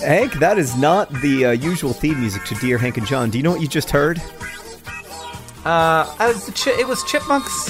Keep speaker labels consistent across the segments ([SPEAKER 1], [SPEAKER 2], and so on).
[SPEAKER 1] Hank, that is not the usual theme music to Dear Hank and John. Do you know what you just heard?
[SPEAKER 2] It was Chipmunks.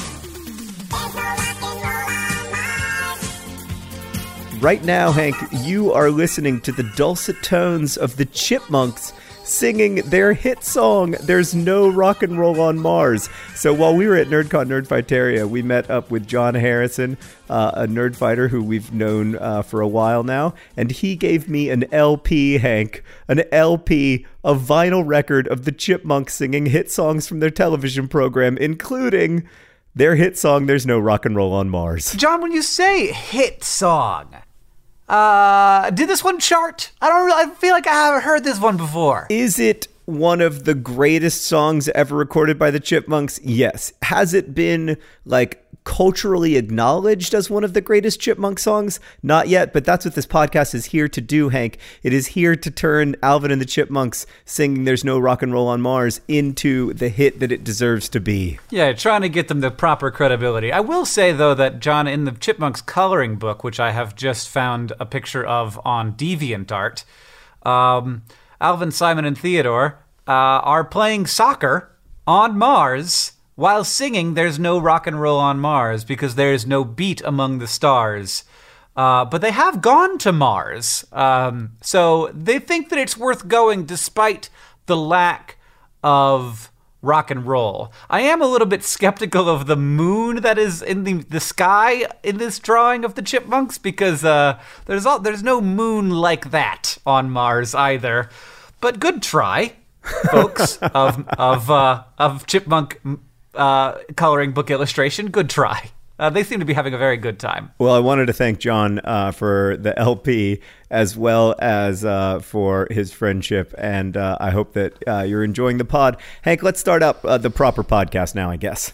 [SPEAKER 1] Right now, Hank, you are listening to the dulcet tones of the Chipmunks singing their hit song, There's No Rock and Roll on Mars. So while we were at NerdCon Nerdfighteria, we met up with John Harrison, a nerd fighter who we've known for a while now, and he gave me an LP, Hank, a vinyl record of the Chipmunks singing hit songs from their television program, including their hit song, There's No Rock and Roll on Mars.
[SPEAKER 2] John, when you say hit song, did this one chart? I feel like I haven't heard this one before.
[SPEAKER 1] Is it one of the greatest songs ever recorded by the Chipmunks? Yes. Has it been, culturally acknowledged as one of the greatest Chipmunk songs? Not yet, but that's what this podcast is here to do, Hank. It is here to turn Alvin and the Chipmunks singing There's No Rock and Roll on Mars into the hit that it deserves to be.
[SPEAKER 2] Yeah, trying to get them the proper credibility. I will say, though, that, John, in the Chipmunks coloring book, which I have just found a picture of on DeviantArt, Alvin, Simon, and Theodore are playing soccer on Mars while singing There's No Rock and Roll on Mars because there is no beat among the stars. But they have gone to Mars. So they think that it's worth going despite the lack of rock and roll. I am a little bit skeptical of the moon that is in the sky in this drawing of the Chipmunks because there's no moon like that on Mars either. But good try, folks of Chipmunk coloring book illustration. Good try. They seem to be having a very good time.
[SPEAKER 1] Well, I wanted to thank John for the LP as well as for his friendship, and I hope that you're enjoying the pod. Hank, let's start up the proper podcast now, I guess.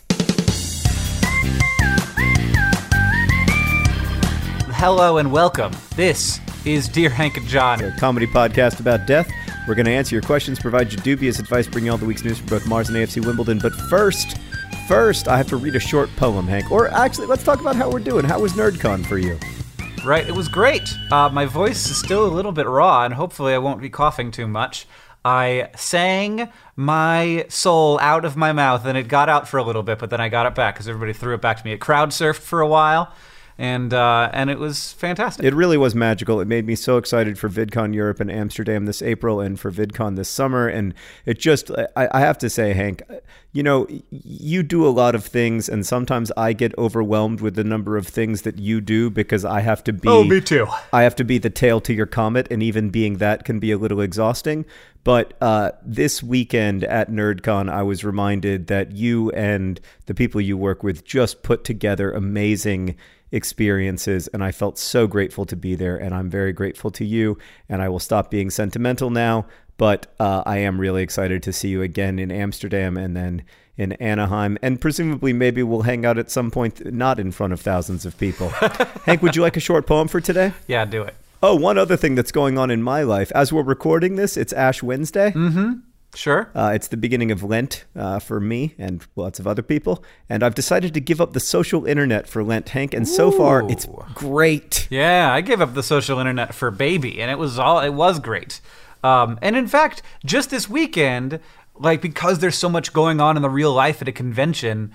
[SPEAKER 2] Hello and welcome. This is Dear Hank and John,
[SPEAKER 1] a comedy podcast about death. We're going to answer your questions, provide you dubious advice, bring you all the week's news for both Mars and AFC Wimbledon. But first, I have to read a short poem, Hank. Or actually, let's talk about how we're doing. How was NerdCon for you?
[SPEAKER 2] Right, it was great. My voice is still a little bit raw, and hopefully I won't be coughing too much. I sang my soul out of my mouth, and it got out for a little bit, but then I got it back because everybody threw it back to me. It crowd surfed for a while. And it was fantastic.
[SPEAKER 1] It really was magical. It made me so excited for VidCon Europe and Amsterdam this April and for VidCon this summer. And it just, I have to say, Hank, you know, you do a lot of things, and sometimes I get overwhelmed with the number of things that you do because I have to be...
[SPEAKER 2] Oh, me too.
[SPEAKER 1] I have to be the tail to your comet, and even being that can be a little exhausting. But this weekend at NerdCon, I was reminded that you and the people you work with just put together amazing experiences, and I felt so grateful to be there, and I'm very grateful to you, and I will stop being sentimental now, but I am really excited to see you again in Amsterdam and then in Anaheim, and presumably maybe we'll hang out at some point not in front of thousands of people. Hank, would you like a short poem for today?
[SPEAKER 2] Yeah, do it.
[SPEAKER 1] Oh, one other thing that's going on in my life. As we're recording this, it's Ash Wednesday.
[SPEAKER 2] Mm-hmm. Sure.
[SPEAKER 1] It's the beginning of Lent for me and lots of other people. And I've decided to give up the social internet for Lent, Hank. And so far, it's great.
[SPEAKER 2] Yeah, I gave up the social internet for baby, and it was great. And in fact, just this weekend, because there's so much going on in the real life at a convention,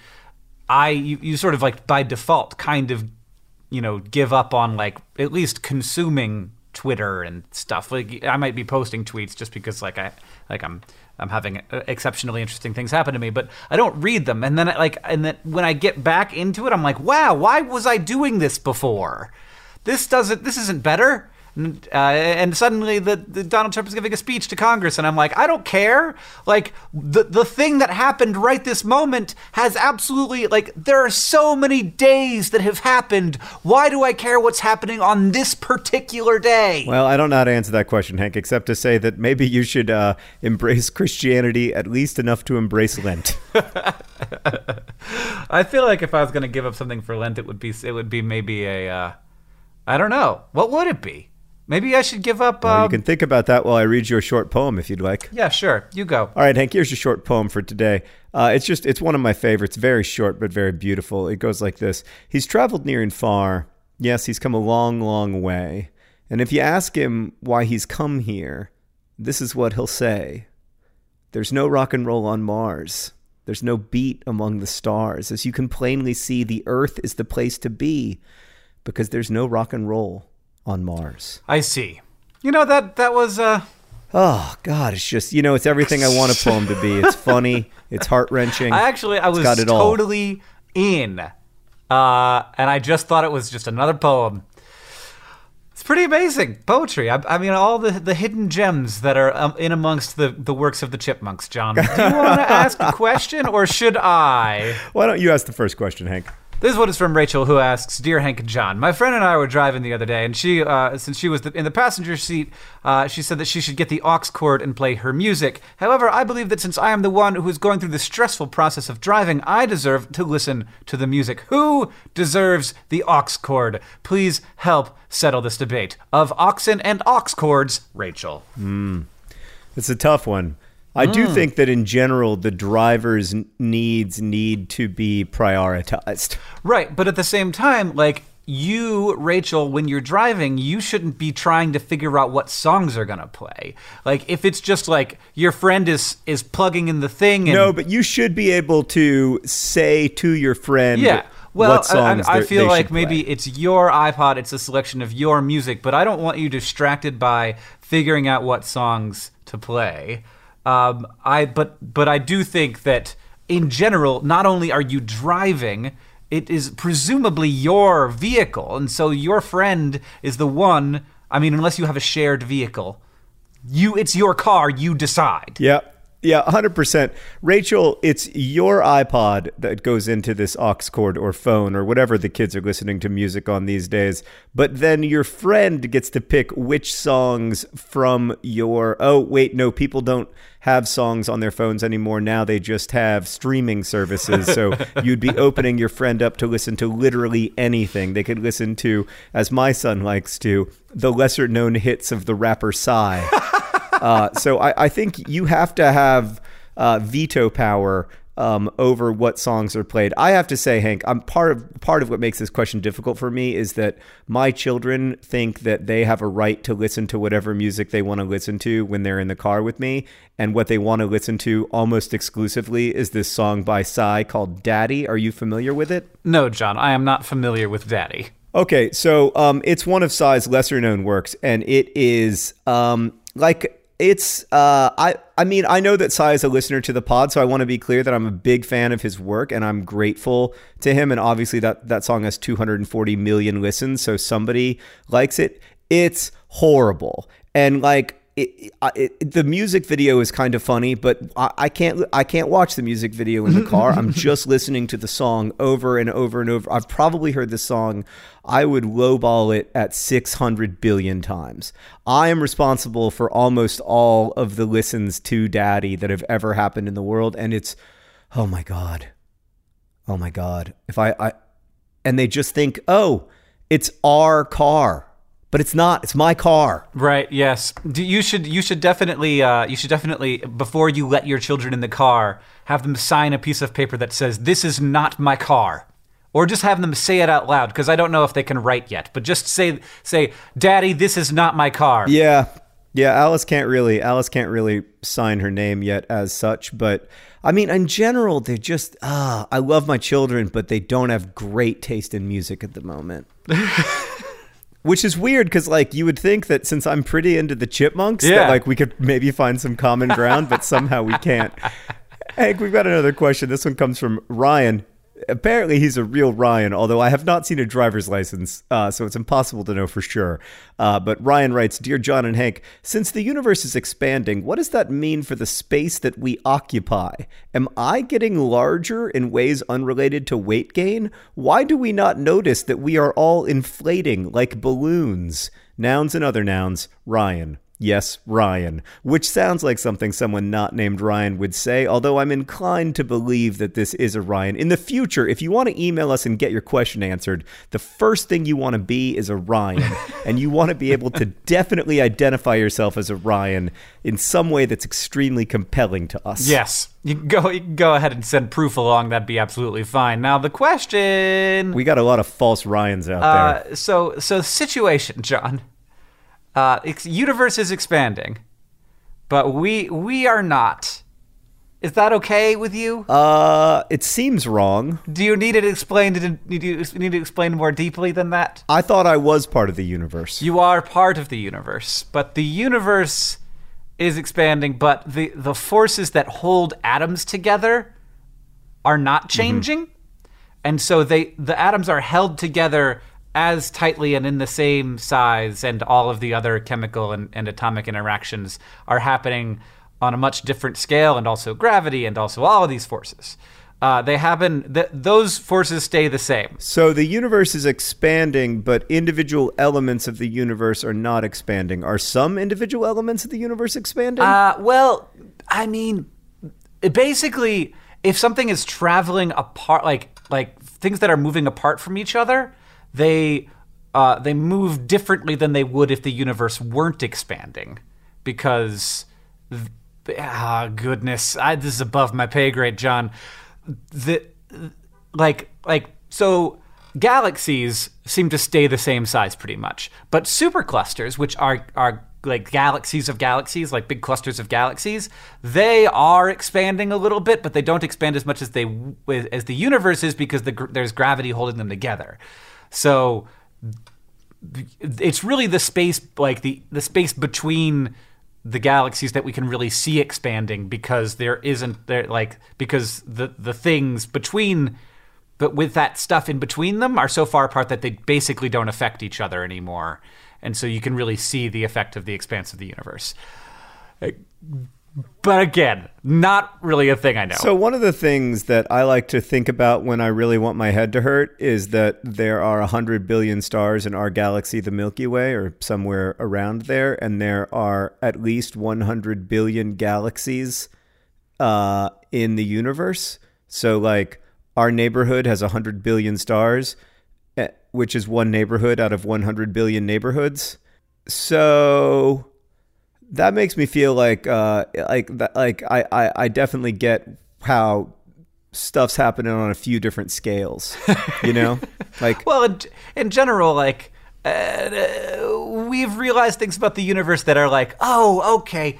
[SPEAKER 2] you sort of by default kind of, give up on at least consuming Twitter and stuff. I might be posting tweets just because I'm having exceptionally interesting things happen to me, but I don't read them. And then when I get back into it, I'm like, wow, why was I doing this before? This isn't better. And suddenly the Donald Trump is giving a speech to Congress, and I'm like, I don't care. The thing that happened right this moment has absolutely, there are so many days that have happened. Why do I care what's happening on this particular day?
[SPEAKER 1] Well, I don't know how to answer that question, Hank, except to say that maybe you should embrace Christianity at least enough to embrace Lent.
[SPEAKER 2] I feel like if I was going to give up something for Lent, it would be maybe I don't know. What would it be? Maybe I should give up...
[SPEAKER 1] Well, you can think about that while I read you a short poem, if you'd like.
[SPEAKER 2] Yeah, sure. You go.
[SPEAKER 1] All right, Hank, here's your short poem for today. It's one of my favorites. Very short, but very beautiful. It goes like this. He's traveled near and far. Yes, he's come a long, long way. And if you ask him why he's come here, this is what he'll say. There's no rock and roll on Mars. There's no beat among the stars. As you can plainly see, the Earth is the place to be because there's no rock and roll on Mars.
[SPEAKER 2] I see. You know, that was...
[SPEAKER 1] Oh, God, it's just, it's everything I want a poem to be. It's funny. It's heart-wrenching.
[SPEAKER 2] I was totally in. And I just thought it was just another poem. It's pretty amazing. Poetry. I mean, all the hidden gems that are in amongst the works of the Chipmunks, John. Do you want to ask a question, or should I?
[SPEAKER 1] Why don't you ask the first question, Hank?
[SPEAKER 2] This one is from Rachel, who asks, Dear Hank and John, my friend and I were driving the other day, and she, since she was in the passenger seat, she said that she should get the aux cord and play her music. However, I believe that since I am the one who is going through the stressful process of driving, I deserve to listen to the music. Who deserves the aux cord? Please help settle this debate. Of oxen and aux cords, Rachel.
[SPEAKER 1] It's a tough one. I do think that in general, the driver's needs need to be prioritized.
[SPEAKER 2] Right, but at the same time, like, you, Rachel, when you're driving, you shouldn't be trying to figure out what songs are going to play. Like, if it's just like your friend is plugging in the thing.
[SPEAKER 1] No, but you should be able to say to your friend what songs
[SPEAKER 2] I feel
[SPEAKER 1] they
[SPEAKER 2] like
[SPEAKER 1] should
[SPEAKER 2] maybe
[SPEAKER 1] play.
[SPEAKER 2] It's your iPod, it's a selection of your music, but I don't want you distracted by figuring out what songs to play. But I do think that in general, not only are you driving, it is presumably your vehicle, and so your friend is the one. I mean, unless you have a shared vehicle, it's your car. You decide.
[SPEAKER 1] Yeah, 100%. Rachel, it's your iPod that goes into this aux cord or phone or whatever the kids are listening to music on these days. But then your friend gets to pick which songs from your... Oh, wait, no, people don't have songs on their phones anymore. Now they just have streaming services. So you'd be opening your friend up to listen to literally anything. They could listen to, as my son likes to, the lesser known hits of the rapper Psy. So I think you have to have veto power over what songs are played. I have to say, Hank, I'm part of what makes this question difficult for me is that my children think that they have a right to listen to whatever music they want to listen to when they're in the car with me. And what they want to listen to almost exclusively is this song by Psy called Daddy. Are you familiar with it?
[SPEAKER 2] No, John, I am not familiar with Daddy.
[SPEAKER 1] Okay, so it's one of Psy's lesser known works, and it is I mean, I know that Psy is a listener to the pod, so I want to be clear that I'm a big fan of his work and I'm grateful to him. And obviously that song has 240 million listens, so somebody likes it. It's horrible. And like, the music video is kind of funny, but I can't watch the music video in the car. I'm just listening to the song over and over and over. I've probably heard this song. I would lowball it at 600 billion times. I am responsible for almost all of the listens to Daddy that have ever happened in the world, and it's, oh my God. If and they just think, oh, it's our car. But it's not. It's my car.
[SPEAKER 2] Right. Yes. You should definitely before you let your children in the car, have them sign a piece of paper that says, "This is not my car," or just have them say it out loud. Because I don't know if they can write yet. But just say, "Daddy, this is not my car."
[SPEAKER 1] Yeah. Alice can't really sign her name yet as such. But I mean, in general, they're just. I love my children, but they don't have great taste in music at the moment. Which is weird because, like, you would think that since I'm pretty into the Chipmunks, that, like, we could maybe find some common ground, but somehow we can't. Hank, we've got another question. This one comes from Ryan. Apparently, he's a real Ryan, although I have not seen a driver's license, so it's impossible to know for sure. But Ryan writes, Dear John and Hank, since the universe is expanding, what does that mean for the space that we occupy? Am I getting larger in ways unrelated to weight gain? Why do we not notice that we are all inflating like balloons? Nouns and other nouns, Ryan. Yes, Ryan, which sounds like something someone not named Ryan would say, although I'm inclined to believe that this is a Ryan. In the future, if you want to email us and get your question answered, the first thing you want to be is a Ryan, and you want to be able to definitely identify yourself as a Ryan in some way that's extremely compelling to us.
[SPEAKER 2] Yes. You can go ahead and send proof along. That'd be absolutely fine. Now, the question...
[SPEAKER 1] We got a lot of false Ryans out there.
[SPEAKER 2] So situation, John. Universe is expanding, but we are not. Is that okay with you?
[SPEAKER 1] It seems wrong.
[SPEAKER 2] Do you need it explained? Do you need to explain more deeply than that?
[SPEAKER 1] I thought I was part of the universe.
[SPEAKER 2] You are part of the universe, but the universe is expanding, but the forces that hold atoms together are not changing. And so the atoms are held together as tightly and in the same size, and all of the other chemical and atomic interactions are happening on a much different scale, and also gravity, and also all of these forces. They happen. Those forces stay the same.
[SPEAKER 1] So the universe is expanding, but individual elements of the universe are not expanding. Are some individual elements of the universe expanding?
[SPEAKER 2] Well, I mean, basically, if something is traveling apart, like things that are moving apart from each other, they move differently than they would if the universe weren't expanding, because. Goodness, this is above my pay grade, John. So galaxies seem to stay the same size pretty much, but superclusters, which are like galaxies of galaxies, like big clusters of galaxies, they are expanding a little bit, but they don't expand as much as the universe is, because there's gravity holding them together. So it's really the space, like the space between the galaxies that we can really see expanding, because because the things between, but with that stuff in between them, are so far apart that they basically don't affect each other anymore. And so you can really see the effect of the expanse of the universe. But again, not really a thing I know.
[SPEAKER 1] So one of the things that I like to think about when I really want my head to hurt is that there are 100 billion stars in our galaxy, the Milky Way, or somewhere around there, and there are at least 100 billion galaxies in the universe. So, like, our neighborhood has 100 billion stars, which is one neighborhood out of 100 billion neighborhoods. So that makes me feel like I definitely get how stuff's happening on a few different scales, you know? Like,
[SPEAKER 2] well, in general, like, we've realized things about the universe that are like, oh, okay,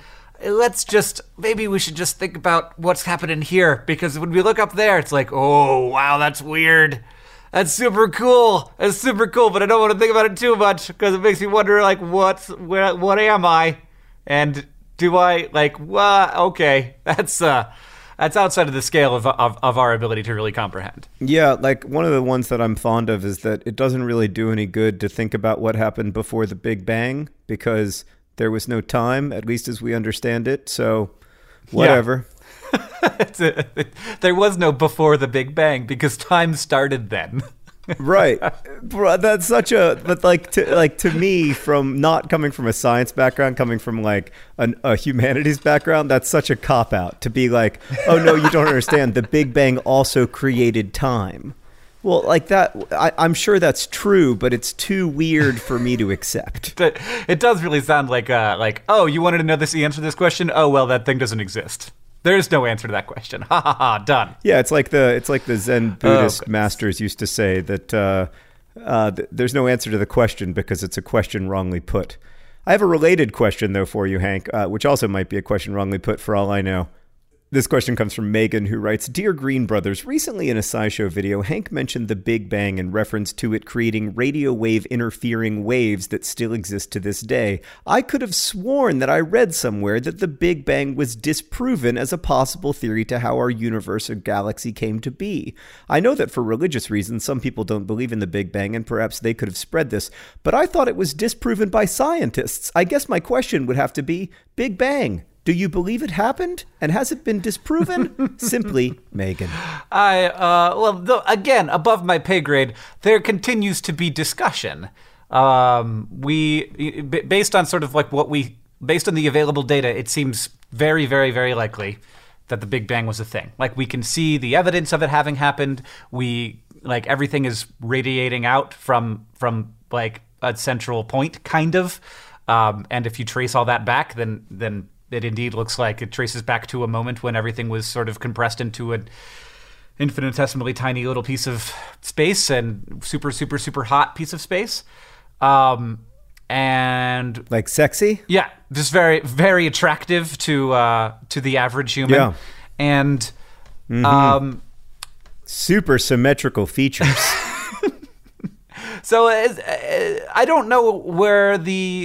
[SPEAKER 2] maybe we should just think about what's happening here, because when we look up there, it's like, oh, wow, that's weird. That's super cool. That's super cool, but I don't want to think about it too much, because it makes me wonder, like, what am I? And do I, like, okay, that's outside of the scale of our ability to really comprehend.
[SPEAKER 1] Yeah, like, one of the ones that I'm fond of is that it doesn't really do any good to think about what happened before the Big Bang, because there was no time, at least as we understand it, so whatever.
[SPEAKER 2] Yeah. There was no before the Big Bang, because time started then.
[SPEAKER 1] Right. Bro, that's such but to me, from not coming from a science background, coming from like a humanities background, that's such a cop-out to be like, oh no, you don't understand, the Big Bang also created time. Well, like that, I'm sure that's true, but it's too weird for me to accept.
[SPEAKER 2] It does really sound like, oh, you wanted to know the answer to this question? Oh, well, that thing doesn't exist. There's no answer to that question. Ha ha ha. Done.
[SPEAKER 1] Yeah, it's like the Zen Buddhist masters used to say that there's no answer to the question because it's a question wrongly put. I have a related question though for you, Hank, which also might be a question wrongly put for all I know. This question comes from Megan, who writes, Dear Green Brothers, recently in a SciShow video, Hank mentioned the Big Bang in reference to it creating radio wave interfering waves that still exist to this day. I could have sworn that I read somewhere that the Big Bang was disproven as a possible theory to how our universe or galaxy came to be. I know that for religious reasons, some people don't believe in the Big Bang, and perhaps they could have spread this, but I thought it was disproven by scientists. I guess my question would have to be, Big Bang, do you believe it happened? And has it been disproven? Simply, Megan.
[SPEAKER 2] Again, above my pay grade, there continues to be discussion. Based on sort of like based on the available data, it seems very, very, very likely that the Big Bang was a thing. Like, we can see the evidence of it having happened. Everything is radiating out from like a central point, kind of. And if you trace all that back, then it indeed looks like it traces back to a moment when everything was sort of compressed into an infinitesimally tiny little piece of space and super, super, super hot piece of space. and
[SPEAKER 1] Like sexy?
[SPEAKER 2] yeah, just very, very attractive to the average human.
[SPEAKER 1] Yeah.
[SPEAKER 2] And
[SPEAKER 1] Super symmetrical features.
[SPEAKER 2] so I don't know where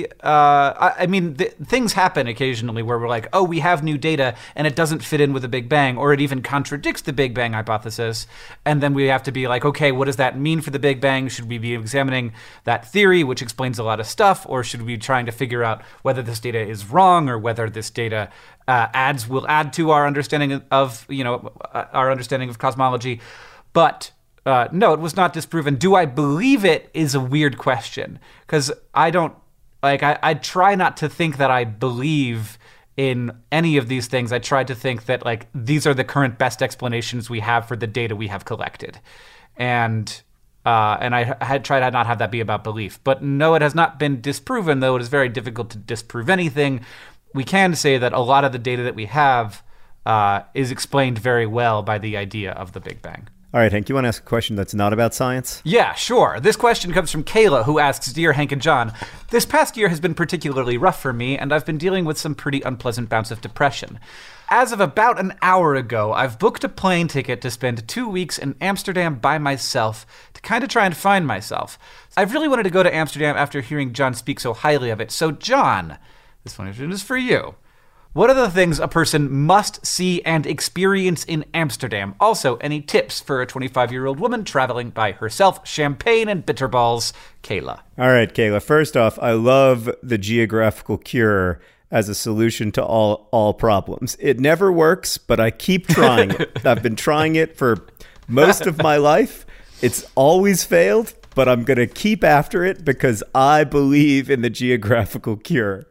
[SPEAKER 2] I mean, things happen occasionally where we're like, oh, we have new data and it doesn't fit in with the Big Bang, or it even contradicts the Big Bang hypothesis. And then we have to be like, okay, what does that mean for the Big Bang? Should we be examining that theory, which explains a lot of stuff, or should we be trying to figure out whether this data is wrong or whether this data will add to our understanding of, our understanding of cosmology? But no, it was not disproven. Do I believe it is a weird question, because I don't I try not to think that I believe in any of these things. I try to think that these are the current best explanations we have for the data we have collected, and I had tried to not have that be about belief. But no, it has not been disproven, though it is very difficult to disprove anything. We can say that a lot of the data that we have is explained very well by the idea of the Big Bang.
[SPEAKER 1] All right, Hank, you want to ask a question that's not about science?
[SPEAKER 2] Yeah, sure. This question comes from Kayla, who asks, Dear Hank and John, this past year has been particularly rough for me, and I've been dealing with some pretty unpleasant bouts of depression. As of about an hour ago, I've booked a plane ticket to spend 2 weeks in Amsterdam by myself to kind of try and find myself. I've really wanted to go to Amsterdam after hearing John speak so highly of it. So, John, this one is for you. What are the things a person must see and experience in Amsterdam? Also, any tips for a 25-year-old woman traveling by herself? Champagne and bitterballs. Kayla.
[SPEAKER 1] All right, Kayla. First off, I love the geographical cure as a solution to all problems. It never works, but I keep trying it. I've been trying it for most of my life. It's always failed, but I'm going to keep after it because I believe in the geographical cure.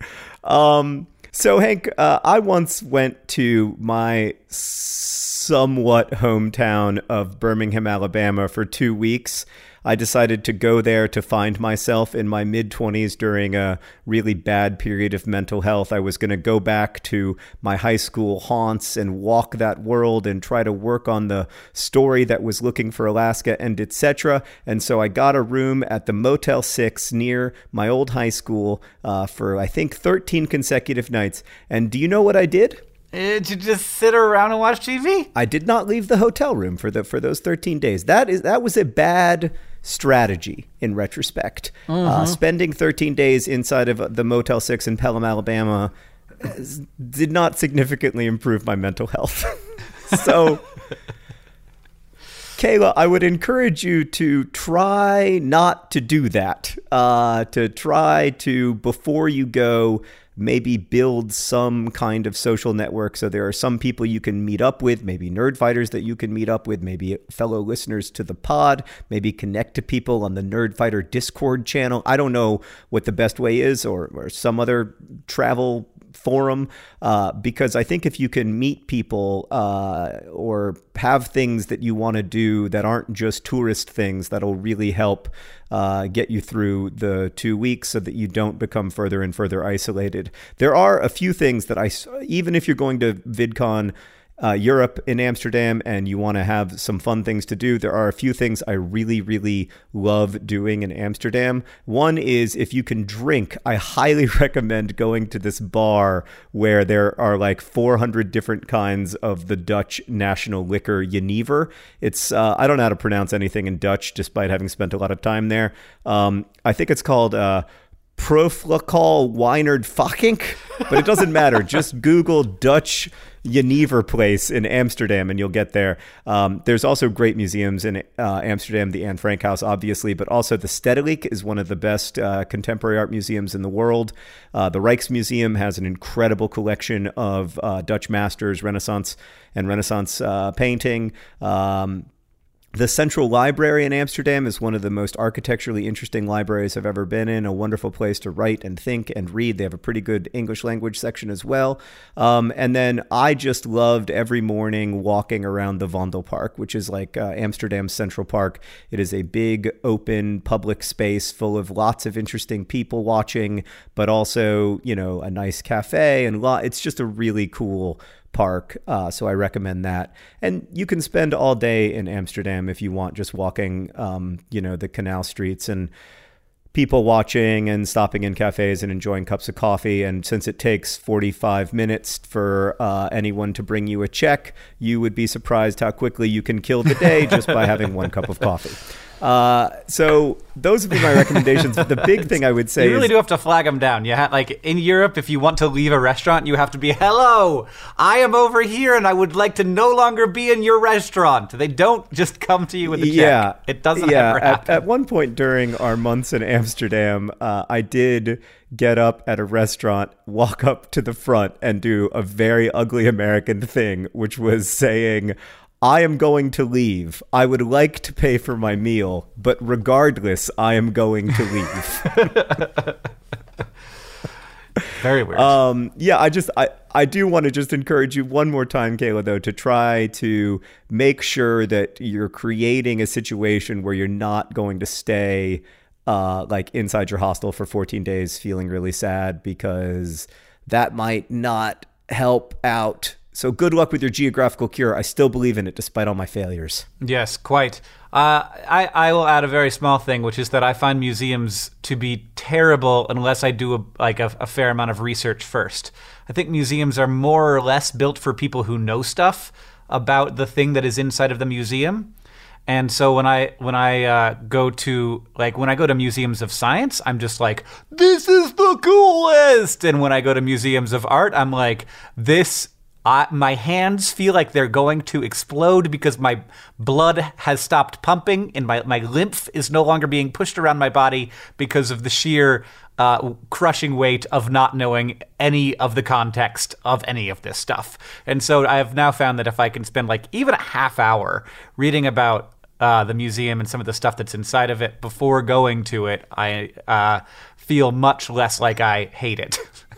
[SPEAKER 1] So, Hank, I once went to my somewhat hometown of Birmingham, Alabama for 2 weeks. I decided to go there to find myself in my mid-20s during a really bad period of mental health. I was going to go back to my high school haunts and walk that world and try to work on the story that was looking for Alaska and etc. And so I got a room at the Motel 6 near my old high school for, I think, 13 consecutive nights. And do you know what I did?
[SPEAKER 2] Did you just sit around and watch TV?
[SPEAKER 1] I did not leave the hotel room for those 13 days. That was a bad strategy in retrospect. Spending 13 days inside of the Motel 6 in Pelham, Alabama did not significantly improve my mental health. So, Kayla, I would encourage you to try not to do that. To try to, before you go, maybe build some kind of social network. So there are some people you can meet up with, maybe nerd fighters that you can meet up with, maybe fellow listeners to the pod, maybe connect to people on the Nerd Fighter Discord channel. I don't know what the best way is, or some other travel forum, because I think if you can meet people or have things that you want to do that aren't just tourist things, that'll really help get you through the 2 weeks so that you don't become further and further isolated. There are a few things that even if you're going to VidCon Europe in Amsterdam and you want to have some fun things to do, there are a few things I really, really love doing in Amsterdam. One is, if you can drink, I highly recommend going to this bar where there are like 400 different kinds of the Dutch national liquor, Jenever. It's, I don't know how to pronounce anything in Dutch despite having spent a lot of time there. I think it's called Proflokal Wynerd Fakink, but it doesn't matter. Just Google Dutch Jenever place in Amsterdam and you'll get there. There's also great museums in Amsterdam, the Anne Frank House, obviously, but also the Stedelijk is one of the best contemporary art museums in the world. The Rijksmuseum has an incredible collection of Dutch masters, Renaissance painting. The Central Library in Amsterdam is one of the most architecturally interesting libraries I've ever been in, a wonderful place to write and think and read. They have a pretty good English language section as well. And then I just loved every morning walking around the Vondelpark, which is like Amsterdam's Central Park. It is a big, open, public space full of lots of interesting people watching, but also, you know, a nice cafe and it's just a really cool park, so I recommend that. And you can spend all day in Amsterdam if you want, just walking, the canal streets. And people watching and stopping in cafes and enjoying cups of coffee. And since it takes 45 minutes for anyone to bring you a check, you would be surprised how quickly you can kill the day just by having one cup of coffee. So those would be my recommendations. The big thing I would say
[SPEAKER 2] you really do have to flag them down. You like in Europe, if you want to leave a restaurant, you have to be, hello, I am over here and I would like to no longer be in your restaurant. They don't just come to you with a check.
[SPEAKER 1] Yeah,
[SPEAKER 2] it doesn't ever happen.
[SPEAKER 1] At one point during our months in Amsterdam, I did get up at a restaurant, walk up to the front and do a very ugly American thing, which was saying, I am going to leave. I would like to pay for my meal, but regardless, I am going to leave.
[SPEAKER 2] Very weird.
[SPEAKER 1] I do want to just encourage you one more time, Kayla, though, to try to make sure that you're creating a situation where you're not going to stay like inside your hostel for 14 days feeling really sad, because that might not help out. So good luck with your geographical cure. I still believe in it despite all my failures.
[SPEAKER 2] Yes, quite. I will add a very small thing, which is that I find museums to be terrible unless I do a fair amount of research first. I think museums are more or less built for people who know stuff about the thing that is inside of the museum. And so when I go to museums of science, I'm just like, this is the coolest. And when I go to museums of art, I'm like, my hands feel like they're going to explode because my blood has stopped pumping and my lymph is no longer being pushed around my body because of the sheer crushing weight of not knowing any of the context of any of this stuff. And so I have now found that if I can spend like even a half hour reading about the museum and some of the stuff that's inside of it before going to it, I feel much less like I hate it.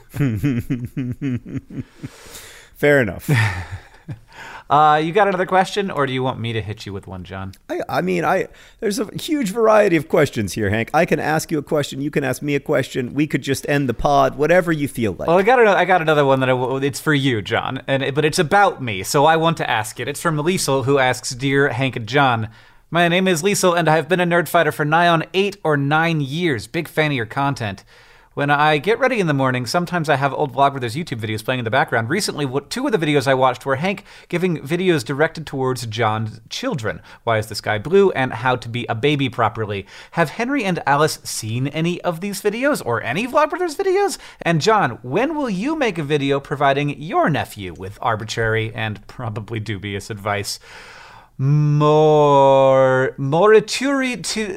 [SPEAKER 1] Fair enough.
[SPEAKER 2] You got another question, or do you want me to hit you with one, John?
[SPEAKER 1] There's a huge variety of questions here, Hank. I can ask you a question. You can ask me a question. We could just end the pod, whatever you feel like.
[SPEAKER 2] Well, I got another one it's for you, John, but it's about me, so I want to ask it. It's from Liesel, who asks, Dear Hank and John, my name is Liesel, and I have been a Nerdfighter for nigh on 8 or 9 years. Big fan of your content. When I get ready in the morning, sometimes I have old Vlogbrothers YouTube videos playing in the background. Recently, 2 of the videos I watched were Hank giving videos directed towards John's children. Why is the sky blue? And how to be a baby properly. Have Henry and Alice seen any of these videos or any Vlogbrothers videos? And John, when will you make a video providing your nephew with arbitrary and probably dubious advice? Morituri to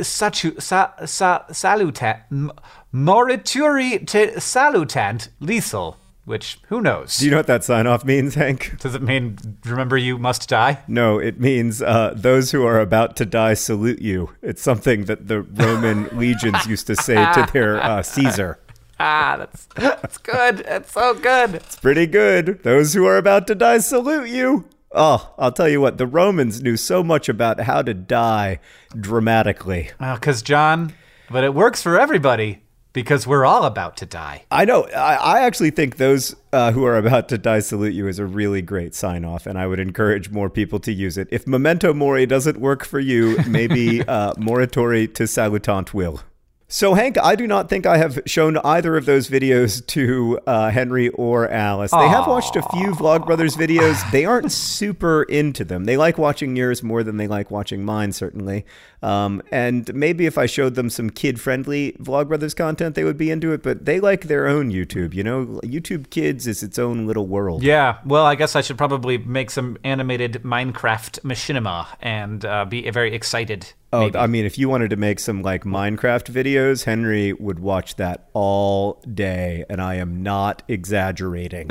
[SPEAKER 2] salutant, Liesel, which, who knows?
[SPEAKER 1] Do you know what that sign-off means, Hank?
[SPEAKER 2] Does it mean, remember you must die?
[SPEAKER 1] No, it means those who are about to die salute you. It's something that the Roman legions used to say to their Caesar.
[SPEAKER 2] That's good. That's so good.
[SPEAKER 1] It's pretty good. Those who are about to die salute you. Oh, I'll tell you what, the Romans knew so much about how to die dramatically.
[SPEAKER 2] Because, John, but it works for everybody because we're all about to die.
[SPEAKER 1] I know. I actually think those who are about to die salute you is a really great sign-off, and I would encourage more people to use it. If Memento Mori doesn't work for you, maybe Morituri to Salutant will. So, Hank, I do not think I have shown either of those videos to Henry or Alice. They have watched a few Vlogbrothers videos. They aren't super into them. They like watching yours more than they like watching mine, certainly. And maybe if I showed them some kid-friendly Vlogbrothers content, they would be into it. But they like their own YouTube. You know, YouTube Kids is its own little world.
[SPEAKER 2] Yeah, well, I guess I should probably make some animated Minecraft machinima and be very excited.
[SPEAKER 1] Oh, maybe. I mean, if you wanted to make some like Minecraft videos, Henry would watch that all day, and I am not exaggerating.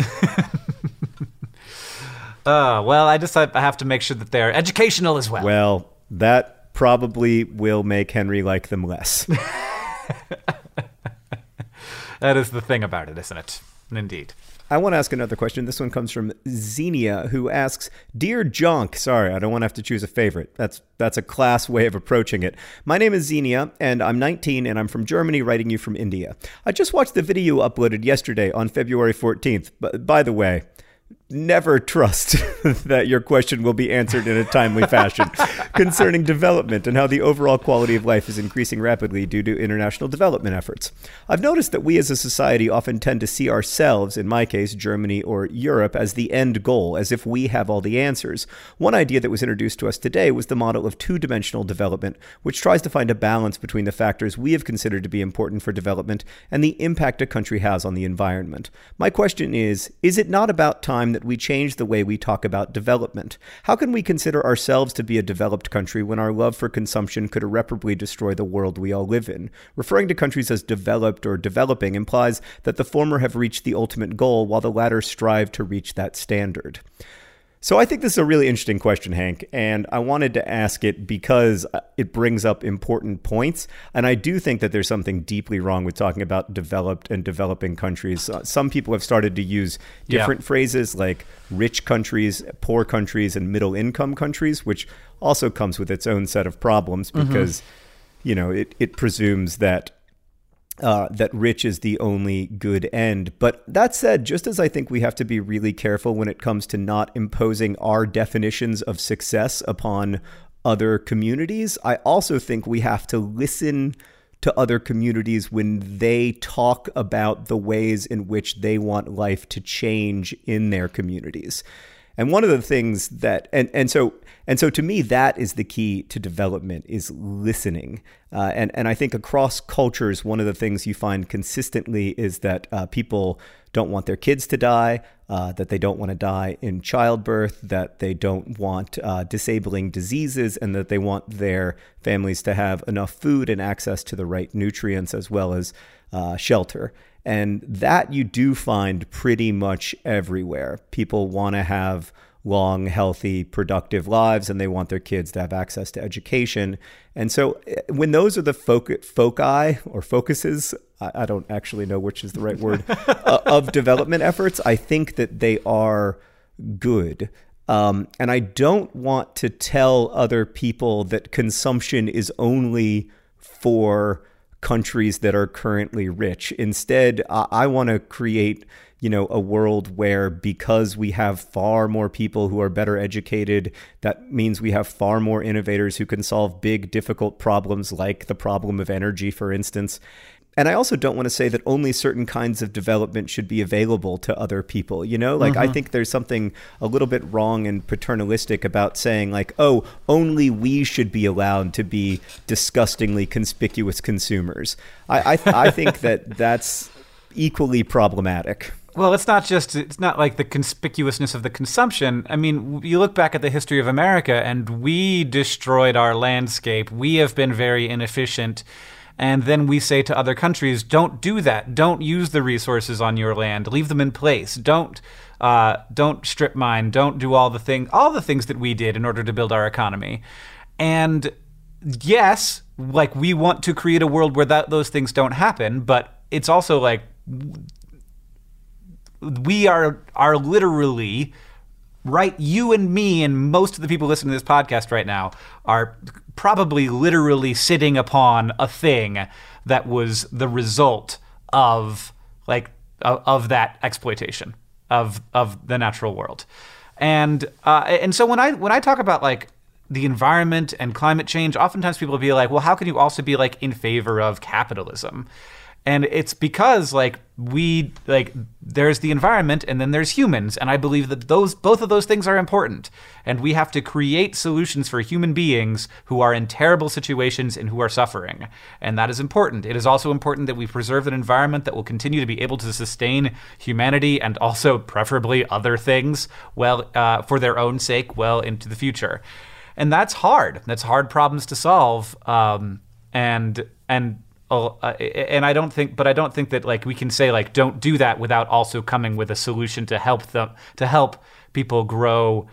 [SPEAKER 2] Well, I have to make sure that they're educational as well.
[SPEAKER 1] Well, that probably will make Henry like them less.
[SPEAKER 2] That is the thing about it, isn't it? Indeed.
[SPEAKER 1] I want to ask another question. This one comes from Xenia, who asks, Dear Jonk, sorry, I don't want to have to choose a favorite. That's a class way of approaching it. My name is Xenia, and I'm 19, and I'm from Germany, writing you from India. I just watched the video you uploaded yesterday on February 14th. But by the way, never trust that your question will be answered in a timely fashion concerning development and how the overall quality of life is increasing rapidly due to international development efforts. I've noticed that we as a society often tend to see ourselves, in my case, Germany or Europe, as the end goal, as if we have all the answers. One idea that was introduced to us today was the model of two-dimensional development, which tries to find a balance between the factors we have considered to be important for development and the impact a country has on the environment. My question is it not about time that we change the way we talk about development? How can we consider ourselves to be a developed country when our love for consumption could irreparably destroy the world we all live in? Referring to countries as developed or developing implies that the former have reached the ultimate goal while the latter strive to reach that standard. So I think this is a really interesting question, Hank, and I wanted to ask it because it brings up important points. And I do think that there's something deeply wrong with talking about developed and developing countries. Some people have started to use different phrases like rich countries, poor countries, and middle income countries, which also comes with its own set of problems because, it presumes that rich is the only good end. But that said, just as I think we have to be really careful when it comes to not imposing our definitions of success upon other communities, I also think we have to listen to other communities when they talk about the ways in which they want life to change in their communities. And one of the things that, and so to me, that is the key to development, is listening. And I think across cultures, one of the things you find consistently is that people don't want their kids to die, that they don't want to die in childbirth, that they don't want disabling diseases, and that they want their families to have enough food and access to the right nutrients as well as shelter. And that you do find pretty much everywhere. People want to have long, healthy, productive lives, and they want their kids to have access to education. And so when those are the foci or focuses, I don't actually know which is the right word, of development efforts, I think that they are good. And I don't want to tell other people that consumption is only for countries that are currently rich. Instead, I want to create, a world where, because we have far more people who are better educated, that means we have far more innovators who can solve big, difficult problems like the problem of energy, for instance. And I also don't want to say that only certain kinds of development should be available to other people. I think there's something a little bit wrong and paternalistic about saying only we should be allowed to be disgustingly conspicuous consumers. I think that that's equally problematic.
[SPEAKER 2] Well, it's not like the conspicuousness of the consumption. I mean, you look back at the history of America and we destroyed our landscape. We have been very inefficient. And then we say to other countries, don't do that. Don't use the resources on your land. Leave them in place. Don't strip mine. Don't do all the things that we did in order to build our economy. And yes, we want to create a world where those things don't happen. But it's also we are literally, right? You and me and most of the people listening to this podcast right now are probably literally sitting upon a thing that was the result of that exploitation of the natural world. And so when I talk about the environment and climate change, oftentimes people will be like, well, how can you also be in favor of capitalism? And it's because there's the environment and then there's humans. And I believe that both of those things are important. And we have to create solutions for human beings who are in terrible situations and who are suffering. And that is important. It is also important that we preserve an environment that will continue to be able to sustain humanity and also preferably other things for their own sake well into the future. And that's hard. That's hard problems to solve. And I don't think that we can say don't do that without also coming with a solution to help people grow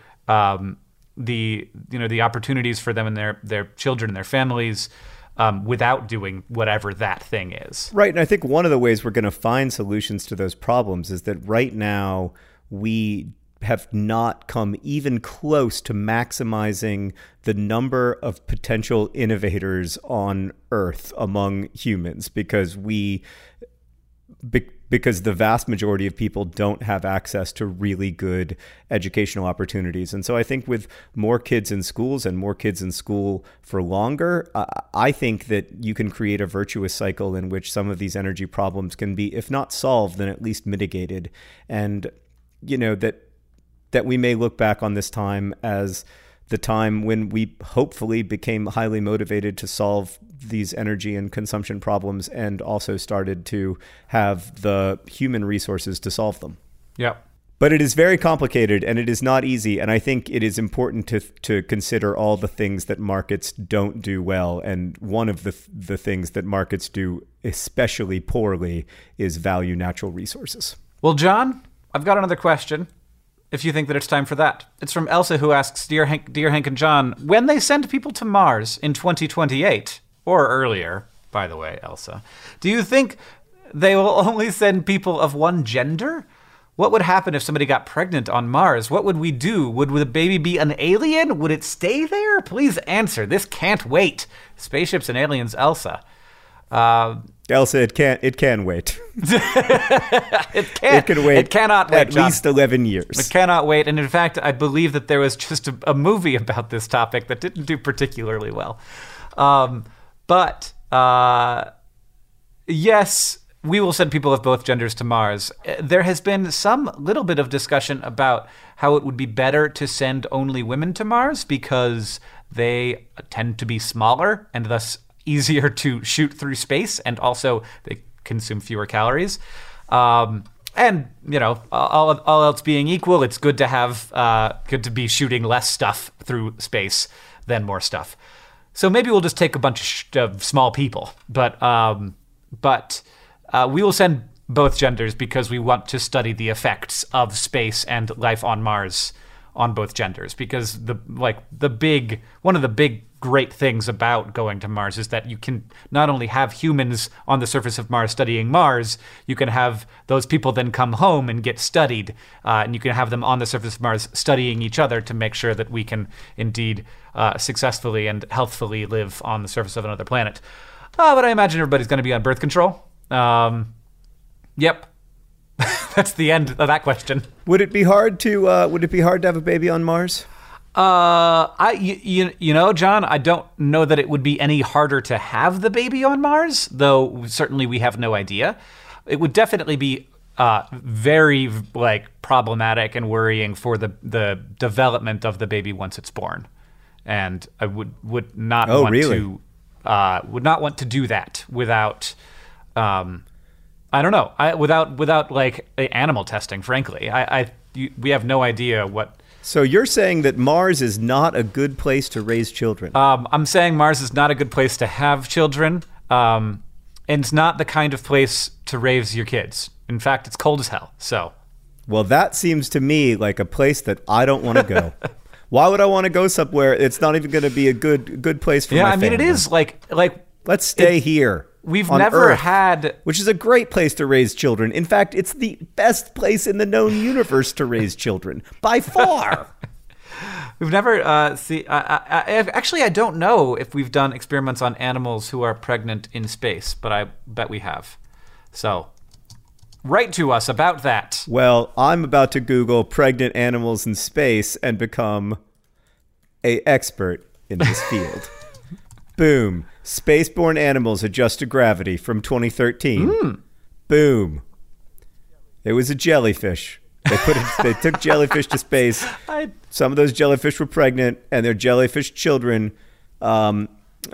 [SPEAKER 2] the opportunities for them and their children and their families without doing whatever that thing is.
[SPEAKER 1] Right, and I think one of the ways we're going to find solutions to those problems is that right now we have not come even close to maximizing the number of potential innovators on Earth among humans, because we because the vast majority of people don't have access to really good educational opportunities. And so I think with more kids in schools and more kids in school for longer, I think that you can create a virtuous cycle in which some of these energy problems can be, if not solved, then at least mitigated. And, that we may look back on this time as the time when we hopefully became highly motivated to solve these energy and consumption problems and also started to have the human resources to solve them.
[SPEAKER 2] Yep.
[SPEAKER 1] But it is very complicated and it is not easy. And I think it is important to consider all the things that markets don't do well. And one of the things that markets do especially poorly is value natural resources.
[SPEAKER 2] Well, John, I've got another question, if you think that it's time for that. It's from Elsa, who asks, Dear Hank and John, when they send people to Mars in 2028, or earlier, by the way, Elsa, do you think they will only send people of one gender? What would happen if somebody got pregnant on Mars? What would we do? Would the baby be an alien? Would it stay there? Please answer. This can't wait. Spaceships and aliens, Elsa.
[SPEAKER 1] Elsa, it can wait.
[SPEAKER 2] It can't.
[SPEAKER 1] It can wait.
[SPEAKER 2] It cannot wait,
[SPEAKER 1] at
[SPEAKER 2] John.
[SPEAKER 1] least 11 years.
[SPEAKER 2] It cannot wait. And in fact, I believe that there was just a movie about this topic that didn't do particularly well. But yes, we will send people of both genders to Mars. There has been some little bit of discussion about how it would be better to send only women to Mars because they tend to be smaller and thus easier to shoot through space, and also they consume fewer calories. And all else being equal, it's good to have good to be shooting less stuff through space than more stuff. So maybe we'll just take a bunch of small people, but we will send both genders because we want to study the effects of space and life on Mars on both genders. Because one of the big great things about going to Mars is that you can not only have humans on the surface of Mars studying Mars, you can have those people then come home and get studied, and you can have them on the surface of Mars studying each other to make sure that we can indeed successfully and healthfully live on the surface of another planet. But I imagine everybody's going to be on birth control. Yep. That's the end of that question.
[SPEAKER 1] Would it be hard to have a baby on Mars?
[SPEAKER 2] John, I don't know that it would be any harder to have the baby on Mars, though certainly we have no idea. It would definitely be very problematic and worrying for the development of the baby once it's born, and I would not want to do that without. I don't know. Without animal testing, frankly, we have no idea what.
[SPEAKER 1] So you're saying that Mars is not a good place to raise children?
[SPEAKER 2] I'm saying Mars is not a good place to have children, and it's not the kind of place to raise your kids. In fact, it's cold as hell. So,
[SPEAKER 1] well, that seems to me like a place that I don't want to go. Why would I want to go somewhere? It's not even going to be a good place for my family.
[SPEAKER 2] Yeah, I mean, it is like
[SPEAKER 1] let's stay here.
[SPEAKER 2] We've never
[SPEAKER 1] Earth,
[SPEAKER 2] had...
[SPEAKER 1] Which is a great place to raise children. In fact, it's the best place in the known universe to raise children. By far.
[SPEAKER 2] We've never... actually, I don't know if we've done experiments on animals who are pregnant in space, but I bet we have. So, write to us about that.
[SPEAKER 1] Well, I'm about to Google pregnant animals in space and become an expert in this field. Boom. Spaceborne animals adjust to gravity from 2013. Boom. It was a jellyfish. They took jellyfish to space. Some of those jellyfish were pregnant, and their jellyfish children were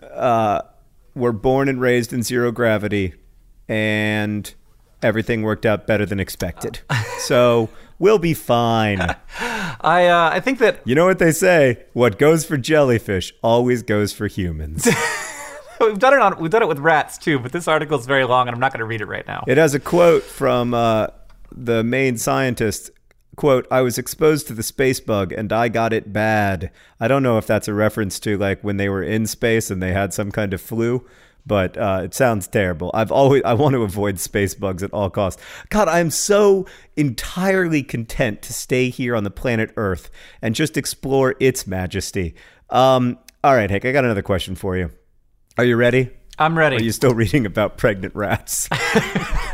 [SPEAKER 1] born and raised in zero gravity, and everything worked out better than expected. So we'll be fine.
[SPEAKER 2] I think that...
[SPEAKER 1] You know what they say? What goes for jellyfish always goes for humans.
[SPEAKER 2] We've done it with rats too, but this article is very long, and I'm not going to read it right now.
[SPEAKER 1] It has a quote from the main scientist. Quote, "I was exposed to the space bug and I got it bad." I don't know if that's a reference to when they were in space and they had some kind of flu, but it sounds terrible. I want to avoid space bugs at all costs. God, I'm so entirely content to stay here on the planet Earth and just explore its majesty. All right, Hank, I got another question for you. Are you ready?
[SPEAKER 2] I'm ready.
[SPEAKER 1] Or are you still reading about pregnant rats?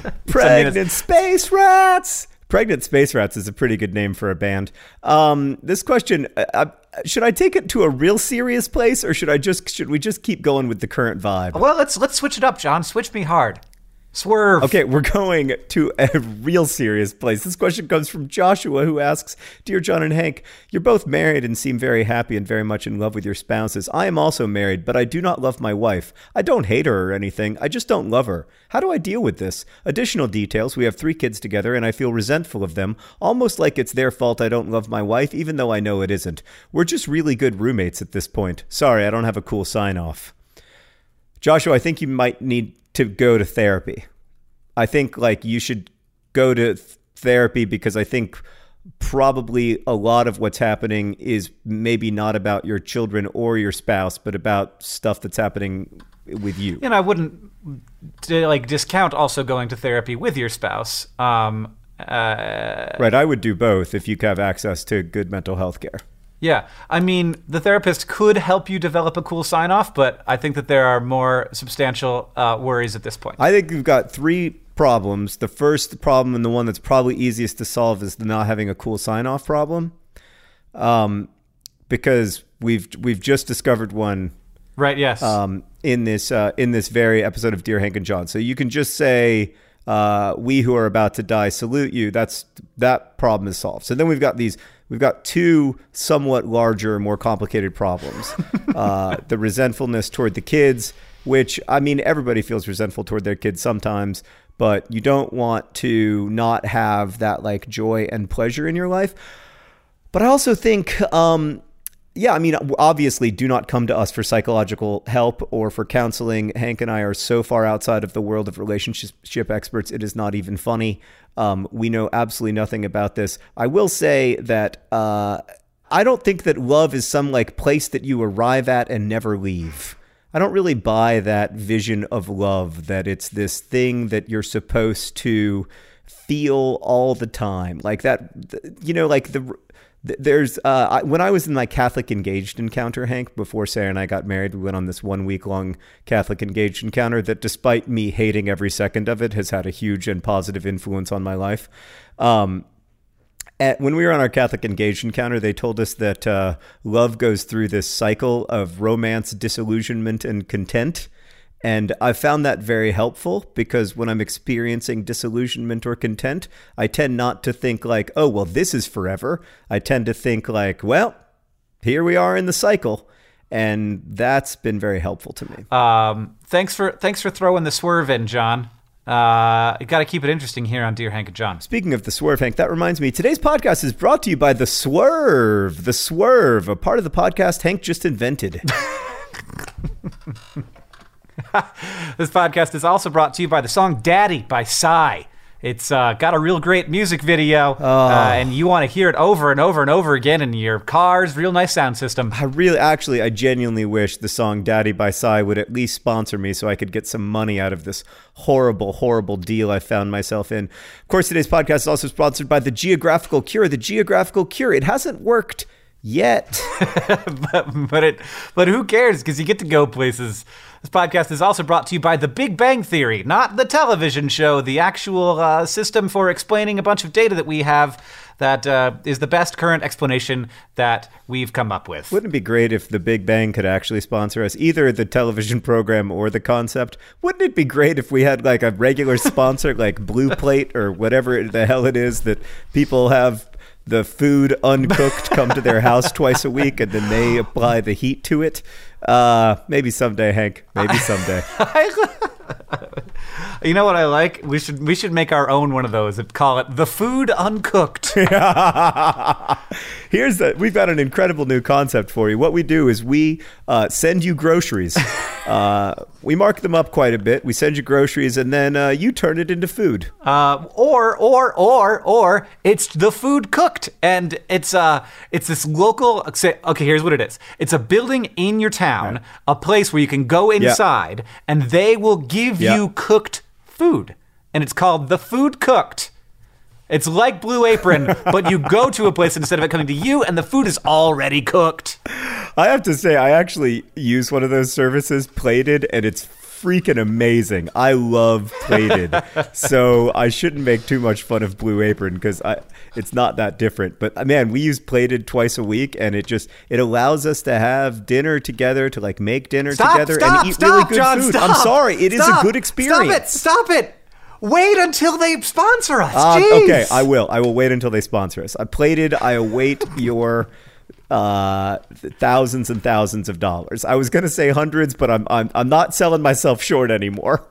[SPEAKER 1] Pregnant Space Rats. Pregnant Space Rats is a pretty good name for a band. This question, should I take it to a real serious place, or should we just keep going with the current vibe?
[SPEAKER 2] Well, let's switch it up, John. Switch me hard. Swerve.
[SPEAKER 1] Okay, we're going to a real serious place. This question comes from Joshua, who asks, Dear John and Hank, you're both married and seem very happy and very much in love with your spouses. I am also married, but I do not love my wife. I don't hate her or anything. I just don't love her. How do I deal with this? Additional details, we have 3 kids together and I feel resentful of them, almost like it's their fault I don't love my wife, even though I know it isn't. We're just really good roommates at this point. Sorry, I don't have a cool sign-off. Joshua, I think you might need to go to therapy. I think you should go to therapy because I think probably a lot of what's happening is maybe not about your children or your spouse, but about stuff that's happening with you.
[SPEAKER 2] And I wouldn't discount also going to therapy with your spouse.
[SPEAKER 1] Right, I would do both if you have access to good mental health care.
[SPEAKER 2] Yeah, I mean, the therapist could help you develop a cool sign-off, but I think that there are more substantial worries at this point.
[SPEAKER 1] I think we've got 3 problems. The first problem, and the one that's probably easiest to solve, is the not having a cool sign-off problem, because we've just discovered one.
[SPEAKER 2] Right. Yes.
[SPEAKER 1] In this very episode of Dear Hank and John. So you can just say, "We who are about to die salute you." That problem is solved. So then we've got 2 somewhat larger, more complicated problems. The resentfulness toward the kids, which, I mean, everybody feels resentful toward their kids sometimes, but you don't want to not have that joy and pleasure in your life. But I also think, obviously do not come to us for psychological help or for counseling. Hank and I are so far outside of the world of relationship experts, it is not even funny. We know absolutely nothing about this. I will say that I don't think that love is some place that you arrive at and never leave. I don't really buy that vision of love, that it's this thing that you're supposed to feel all the time. There's when I was in my Catholic engaged encounter, Hank, before Sarah and I got married, we went on this 1-week-long Catholic engaged encounter that, despite me hating every second of it, has had a huge and positive influence on my life. When we were on our Catholic engaged encounter, they told us that love goes through this cycle of romance, disillusionment, and content. And I found that very helpful, because when I'm experiencing disillusionment or content, I tend not to think oh, well, this is forever. I tend to think well, here we are in the cycle. And that's been very helpful to me.
[SPEAKER 2] Thanks for throwing the swerve in, John. You got to keep it interesting here on Dear Hank and John.
[SPEAKER 1] Speaking of the swerve, Hank, that reminds me, today's podcast is brought to you by The Swerve. The Swerve, a part of the podcast Hank just invented.
[SPEAKER 2] This podcast is also brought to you by the song Daddy by Psy. It's got a real great music video, and you want to hear it over and over and over again in your car's real nice sound system.
[SPEAKER 1] I genuinely wish the song Daddy by Psy would at least sponsor me so I could get some money out of this horrible, horrible deal I found myself in. Of course, today's podcast is also sponsored by The Geographical Cure. The Geographical Cure, it hasn't worked yet.
[SPEAKER 2] but who cares, because you get to go places. This podcast is also brought to you by The Big Bang Theory, not the television show, the actual system for explaining a bunch of data that we have that is the best current explanation that we've come up with.
[SPEAKER 1] Wouldn't it be great if The Big Bang could actually sponsor us, either the television program or the concept? Wouldn't it be great if we had a regular sponsor, like Blue Plate or whatever the hell it is that people have the food uncooked come to their house twice a week, and then they apply the heat to it? Maybe someday, Hank. Maybe someday.
[SPEAKER 2] You know what I like? We should make our own one of those and call it The Food Uncooked.
[SPEAKER 1] We've got an incredible new concept for you. What we do is we send you groceries. We mark them up quite a bit. We send you groceries, and then you turn it into food.
[SPEAKER 2] Or it's the food cooked, and it's this local. Okay, here's what it is. It's a building in your town, a place where you can go inside, and they will give you cooked food, and it's called The Food Cooked. It's like Blue Apron, but you go to a place instead of it coming to you, and the food is already cooked.
[SPEAKER 1] I have to say, I actually use one of those services, Plated, and it's freaking amazing. I love Plated. So I shouldn't make too much fun of Blue Apron because it's not that different. But man, we use Plated twice a week, and it allows us to have dinner together, to like make dinner together and eat really good
[SPEAKER 2] John,
[SPEAKER 1] food.
[SPEAKER 2] Stop,
[SPEAKER 1] I'm sorry. It is a good experience.
[SPEAKER 2] Stop it. Wait until they sponsor us.
[SPEAKER 1] Okay, I will wait until they sponsor us. I await your thousands and thousands of dollars. I was going to say hundreds, but I'm not selling myself short anymore.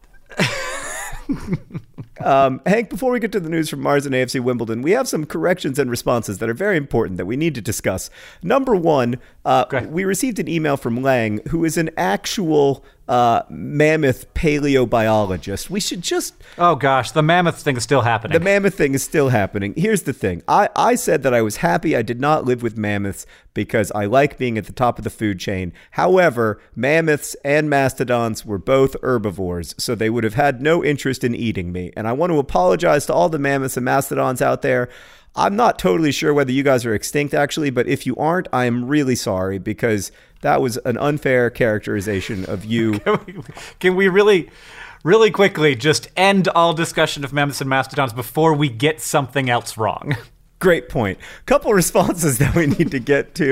[SPEAKER 1] Hank, before we get to the news from Mars and AFC Wimbledon, we have some corrections and responses that are very important that we need to discuss. Number one, we received an email from Lang, who is an actual mammoth paleobiologist. We should just...
[SPEAKER 2] Oh, gosh, the mammoth thing is still happening.
[SPEAKER 1] The mammoth thing is still happening. Here's the thing. I said that I was happy I did not live with mammoths because I like being at the top of the food chain. However, mammoths and mastodons were both herbivores, so they would have had no interest in eating me. And I want to apologize to all the mammoths and mastodons out there. I'm not totally sure whether you guys are extinct, actually, but if you aren't, I am really sorry because that was an unfair characterization of you.
[SPEAKER 2] Can we really quickly just end all discussion of mammoths and mastodons before we get something else wrong?
[SPEAKER 1] Great point. Couple responses that we need to get to.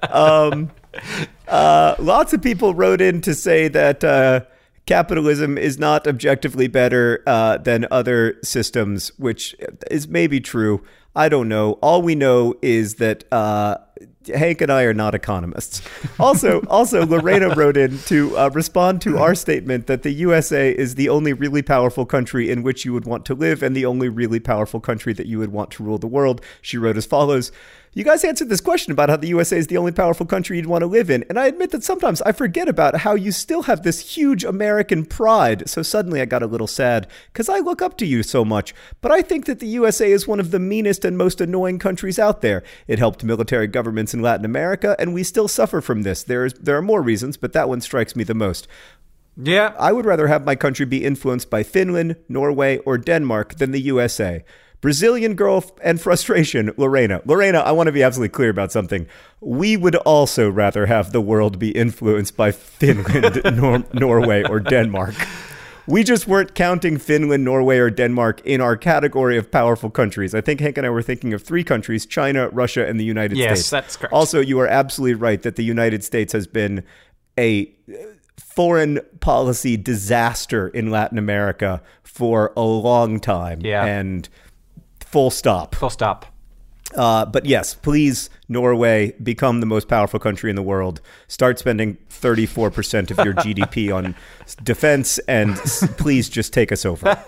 [SPEAKER 1] Lots of people wrote in to say that capitalism is not objectively better than other systems, which is maybe true. I don't know. All we know is that Hank and I are not economists. Also, Lorena wrote in to respond to our statement that the USA is the only really powerful country in which you would want to live and the only really powerful country that you would want to rule the world. She wrote as follows. You guys answered this question about how the USA is the only powerful country you'd want to live in, and I admit that sometimes I forget about how you still have this huge American pride, so suddenly I got a little sad, because I look up to you so much, but I think that the USA is one of the meanest and most annoying countries out there. It helped military governments in Latin America, and we still suffer from this. There are more reasons, but that one strikes me the most.
[SPEAKER 2] Yeah.
[SPEAKER 1] I would rather have my country be influenced by Finland, Norway, or Denmark than the USA. Brazilian girl and frustration, Lorena. Lorena, I want to be absolutely clear about something. We would also rather have the world be influenced by Finland, Norway, or Denmark. We just weren't counting Finland, Norway, or Denmark in our category of powerful countries. I think Hank and I were thinking of three countries, China, Russia, and the United States.
[SPEAKER 2] Yes, that's correct.
[SPEAKER 1] Also, you are absolutely right that the United States has been a foreign policy disaster in Latin America for a long time.
[SPEAKER 2] Yeah.
[SPEAKER 1] And full stop.
[SPEAKER 2] Full stop.
[SPEAKER 1] But yes, please, Norway, become the most powerful country in the world. Start spending 34% of your GDP on defense, and please just take us over.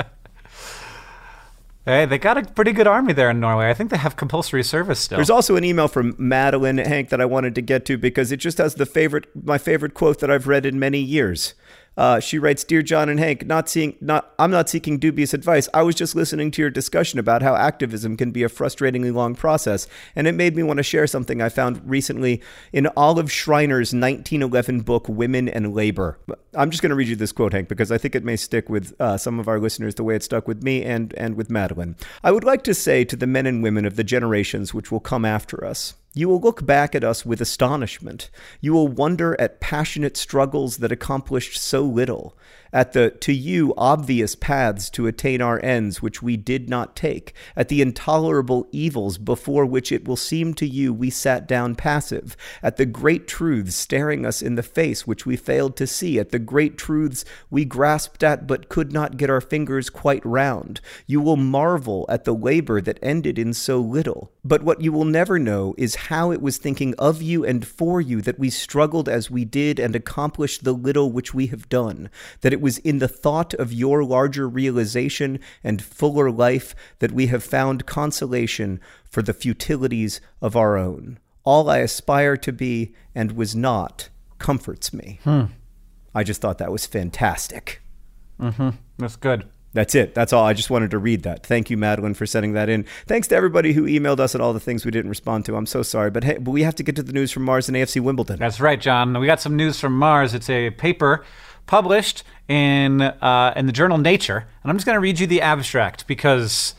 [SPEAKER 2] Hey, they got a pretty good army there in Norway. I think they have compulsory service still.
[SPEAKER 1] There's also an email from Madeline, Hank, that I wanted to get to because it just has my favorite quote that I've read in many years. She writes, Dear John and Hank, I'm not seeking dubious advice. I was just listening to your discussion about how activism can be a frustratingly long process, and it made me want to share something I found recently in Olive Schreiner's 1911 book, Women and Labor. I'm just going to read you this quote, Hank, because I think it may stick with some of our listeners the way it stuck with me and with Madeline. I would like to say to the men and women of the generations which will come after us, you will look back at us with astonishment. You will wonder at passionate struggles that accomplished so little, at the, to you, obvious paths to attain our ends which we did not take, at the intolerable evils before which it will seem to you we sat down passive, at the great truths staring us in the face which we failed to see, at the great truths we grasped at but could not get our fingers quite round. You will marvel at the labor that ended in so little. But what you will never know is how it was thinking of you and for you that we struggled as we did and accomplished the little which we have done, that it was in the thought of your larger realization and fuller life that we have found consolation for the futilities of our own. All I aspire to be and was not comforts me. I just thought that was fantastic.
[SPEAKER 2] That's good.
[SPEAKER 1] That's it. That's all. I just wanted to read that. Thank you, Madeline, for sending that in. Thanks to everybody who emailed us and all the things we didn't respond to. I'm so sorry. But hey, we have to get to the news from Mars and AFC Wimbledon.
[SPEAKER 2] That's right, John. We got some news from Mars. It's a paper published in the journal Nature. And I'm just going to read you the abstract because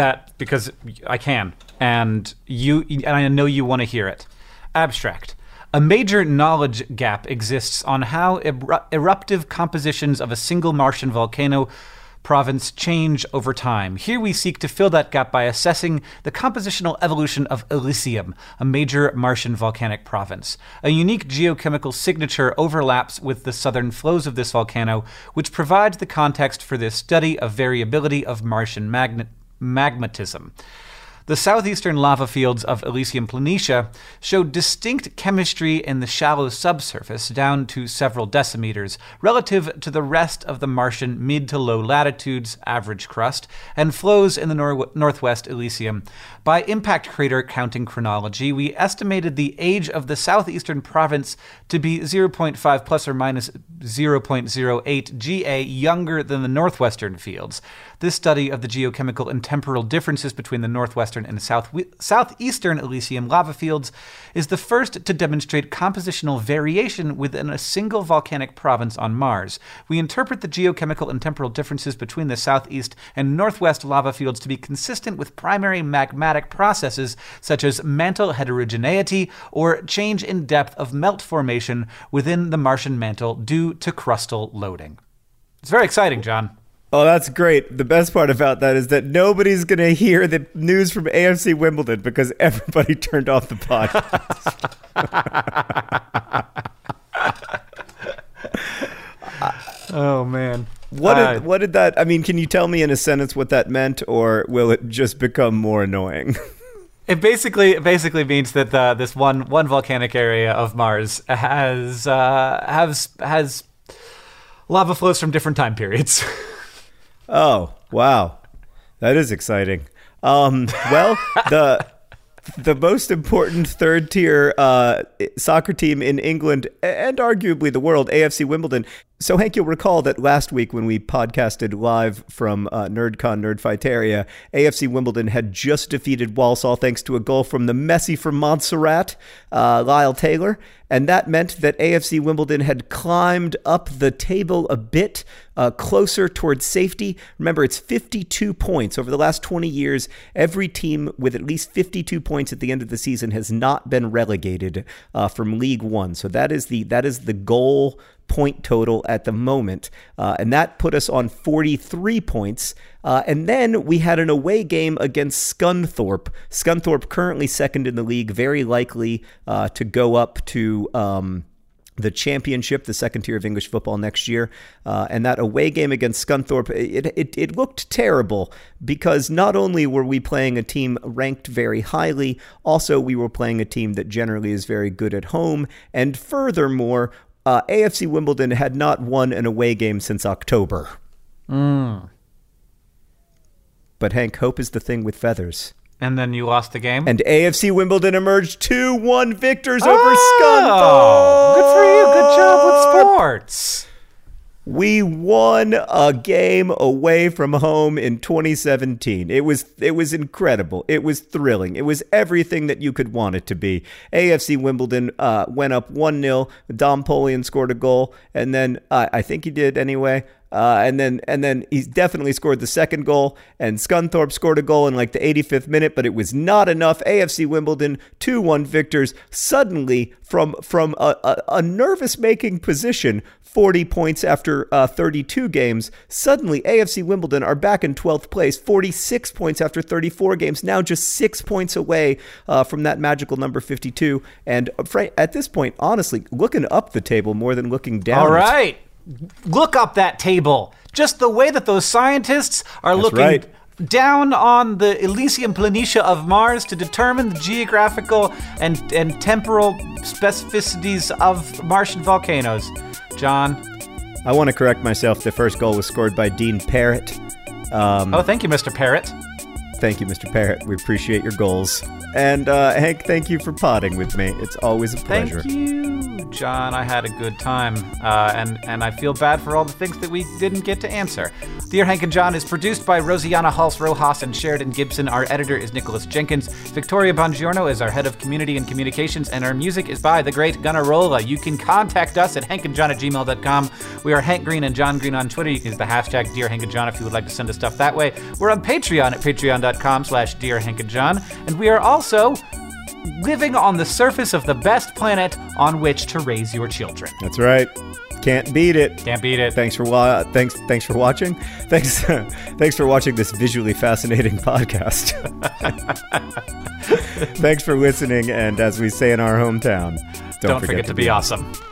[SPEAKER 2] I can. And I know you want to hear it. Abstract. A major knowledge gap exists on how eruptive compositions of a single Martian volcano province change over time. Here we seek to fill that gap by assessing the compositional evolution of Elysium, a major Martian volcanic province. A unique geochemical signature overlaps with the southern flows of this volcano, which provides the context for this study of variability of Martian magmatism. The southeastern lava fields of Elysium Planitia show distinct chemistry in the shallow subsurface down to several decimeters, relative to the rest of the Martian mid to low latitudes average crust, and flows in the northwest Elysium. By impact crater counting chronology, we estimated the age of the southeastern province to be 0.5 plus or minus 0.08 GA younger than the northwestern fields. This study of the geochemical and temporal differences between the northwestern and southeastern Elysium lava fields is the first to demonstrate compositional variation within a single volcanic province on Mars. We interpret the geochemical and temporal differences between the southeast and northwest lava fields to be consistent with primary magmatic processes such as mantle heterogeneity or change in depth of melt formation within the Martian mantle due to crustal loading. It's very exciting, John.
[SPEAKER 1] Oh, that's great. The best part about that is that nobody's going to hear the news from AFC Wimbledon because everybody turned off the podcast.
[SPEAKER 2] Oh, man.
[SPEAKER 1] What did that... I mean, can you tell me in a sentence what that meant, or will it just become more annoying?
[SPEAKER 2] It basically means that this one volcanic area of Mars has lava flows from different time periods.
[SPEAKER 1] Oh, wow. That is exciting. Well, the most important third-tier soccer team in England and arguably the world, AFC Wimbledon. So, Hank, you'll recall that last week when we podcasted live from NerdCon Nerdfighteria, AFC Wimbledon had just defeated Walsall thanks to a goal from the Messi from Montserrat, Lyle Taylor. And that meant that AFC Wimbledon had climbed up the table a bit closer towards safety. Remember, it's 52 points. Over the last 20 years, every team with at least 52 points at the end of the season has not been relegated from League One. So that is the goal point total at the moment. And that put us on 43 points. And then we had an away game against Scunthorpe. Scunthorpe currently second in the league, very likely to go up to the championship, the second tier of English football next year. And that away game against Scunthorpe, it looked terrible because not only were we playing a team ranked very highly, also we were playing a team that generally is very good at home. And furthermore, AFC Wimbledon had not won an away game since October. But Hank, hope is the thing with feathers.
[SPEAKER 2] And then you lost the game?
[SPEAKER 1] And AFC Wimbledon emerged 2-1 victors over Scunthorpe.
[SPEAKER 2] Good for you. Good job with sports.
[SPEAKER 1] We won a game away from home in 2017. It was incredible. It was thrilling. It was everything that you could want it to be. AFC Wimbledon went up 1-0. Dom Polian scored a goal, and then I think he did anyway. And then he definitely scored the second goal, and Scunthorpe scored a goal in like the 85th minute, but it was not enough. AFC Wimbledon 2-1 victors. Suddenly, from a nervous-making position, 40 points after 32 games, suddenly AFC Wimbledon are back in 12th place, 46 points after 34 games, now just 6 points away from that magical number 52. And at this point, honestly, looking up the table more than looking down.
[SPEAKER 2] All right. Look up that table. Just the way that those scientists are looking down on the Elysium Planitia of Mars to determine the geographical and temporal specificities of Martian volcanoes. John?
[SPEAKER 1] I want to correct myself. The first goal was scored by Dean Parrott.
[SPEAKER 2] Thank you, Mr. Parrott.
[SPEAKER 1] Thank you, Mr. Parrott. We appreciate your goals. And Hank, thank you for potting with me. It's always a pleasure.
[SPEAKER 2] Thank you, John. I had a good time. And I feel bad for all the things that we didn't get to answer. Dear Hank and John is produced by Rosianna Hulse Rojas and Sheridan Gibson. Our editor is Nicholas Jenkins. Victoria Bongiorno is our head of community and communications. And our music is by the great Gunnarolla. You can contact us at hankandjohn@gmail.com. We are Hank Green and John Green on Twitter. You can use the hashtag Dear Hank and John if you would like to send us stuff that way. We're on Patreon at patreon.com/Dear Hank and John. And we are also living on the surface of the best planet on which to raise your children.
[SPEAKER 1] That's right. Can't beat it.
[SPEAKER 2] Can't beat it.
[SPEAKER 1] Thanks for watching. Thanks for watching this visually fascinating podcast. Thanks for listening, and as we say in our hometown, don't forget to be awesome.